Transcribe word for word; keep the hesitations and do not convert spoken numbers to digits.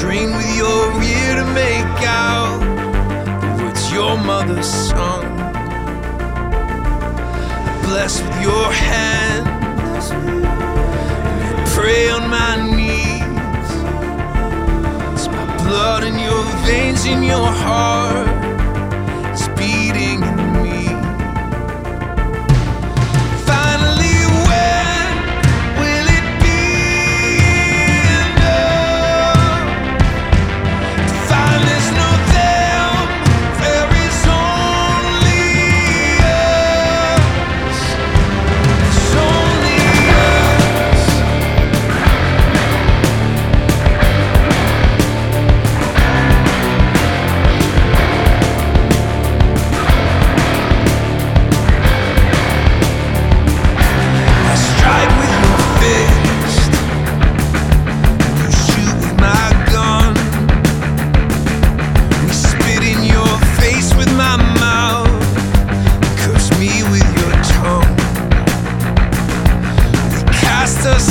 strain with your ear to make out the words your mother sung. Blessed with your hand, pray on my knees. It's my blood in your veins, in your heart, it's beating in me. Finally, when will it be enough to find there's no them, there is only us. There's only us. I strike with your fist, you shoot with my gun. We spit in your face with my mouth, curse me with your tongue. We cast us